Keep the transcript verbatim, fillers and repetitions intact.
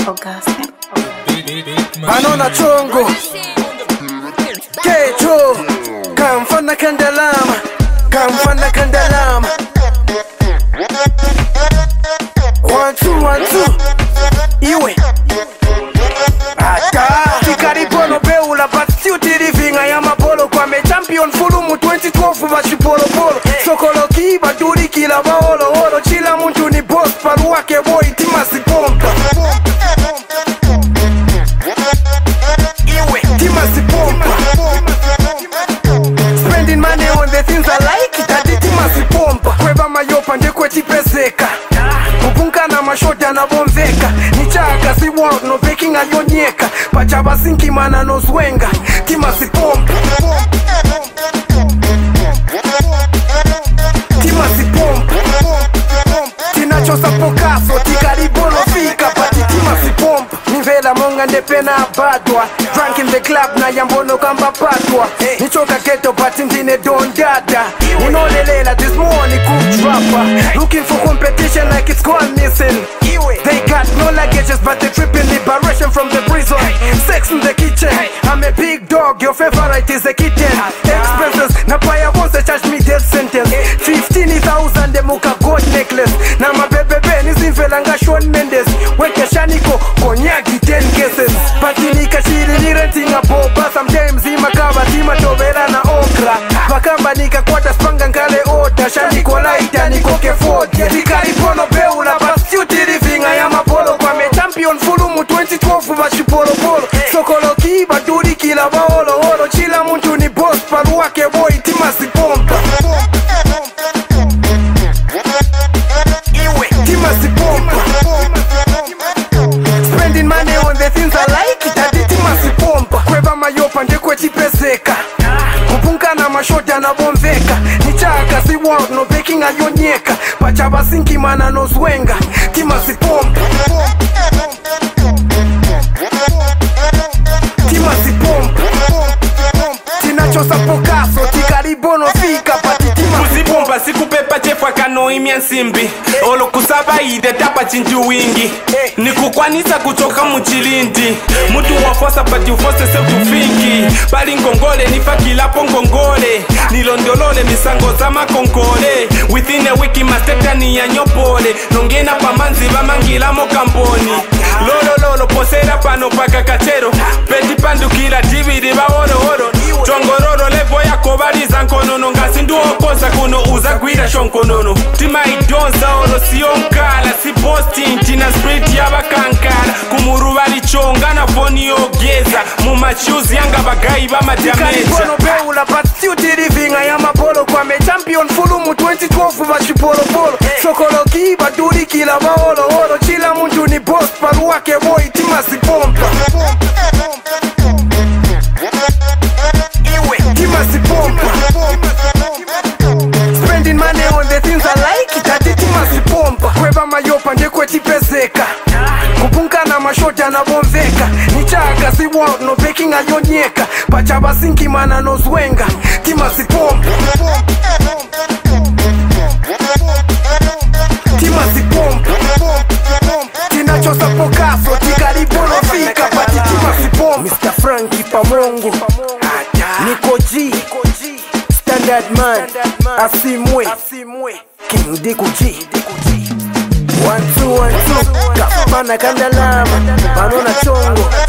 Anona chongo Kecho Kamfana kandalama Kamfana kandalama One two one two Iwe Ata Tikaribono beula but still tirivinga ya mapolo kwa me champion fulumu twenty twelve bashi polo polo Sokolo kiba duri kila baolo oro chila muntu ni boss paru wake boy timasi pompa Iwe timasi pompa Spending money on the things I like Tati timasi pompa Kweba mayopa ndekwe tipeseka Kupunka na mashota na bomveka Nichaka si world no baking ayonyeka Pachaba sinki mana no swenga Timasi pompa Timasi pompa Tinachosa pokaso Tikaribono fika Pati timasi pompa Nivela monga ndepena abadwa Drunk in the club na yambono kamba patwa Nichoka ghetto pati ndine don dada Unolelela this morning cook dropper Looking for competition like it's gone missing They got no luggages but they tripping liberation from the prison Sex in the kitchen I'm a big dog, your favorite is a kitten Expenses, na paya won't charge me death sentence Fifteen thousand demuka gold necklace Na mabebebe nizimvelanga Shawn Mendes Weke shaniko, konyagi ten cases Patinika shiri ni renting a boba Sometimes imakaba tima tovera na okra Wakamba nika kwata spanga nkale ota Shaniko laita nikoke Ford Tikaribono beula but you tirivinga ya mapolo Kwa me champion fulumu twenty twelve bashi polo polo Sokolo kiba duri kila baolo oro Chila muntu ni boss paru wake boy timasi pompa Iwe timasi pompa Spending money on the things I like Tati timasi pompa Kweba mayopa ndekwe tipeseka Kupunka na mashota na bomveka Nichaka si world no baking ayonyeka Pachaba sinki mana no swenga Timasi pompa Timasi pompa Tinachosa pokaso Tikaribono fika Pati timasi pompa Sikupepa chefwa kano imya nsimbi Olo kusaba ide tapa chinju wingi Nikukwanisa kuchoka mchilindi Mutu wafosa pati ufose se kufingi Bali ngongole nifakilapo ngongole Nilondolole misango za makonkole Within a wiki masteta ni ya nyopole Nongena pamanzi bamangila mokamponi Lolo lolo posera pano paka kachero Peti pandu kila dividi ba oro oro Chongororo levo ya kobaliza nkonono Ngasi ndu oposa kuno uza gwida shonkonono Tima idonza oro siyonkala Si posting tina sprit ya bakankala Kumuru bali chonga na foni yogeza Mumachuzi yanga bagayi ba madameja Tikaribono beula but still tirivinga ya mapolo Kwa me champion fulumu twenty twelve bashi polo polo Sokolo kiba duri kila baolo oro Chila muntu ni boss paru wake boy timasi pompa Iwe timasi pompa Spending money on the things I like Tati timasi pompa Kweba mayopa ndekwe tipeseka Kupunka na mashota na bomveka Nichaka si world no baking ayonyeka Pachaba sinki mana no swenga Timasi pompa Timasi pompa Tinachosa pokaso Tikaribono fika Pati timasi pompa Mister Frankie Pamongo Niko G Standard man Asimwe King Diku G One two one two Kafana kandalama Anona chongo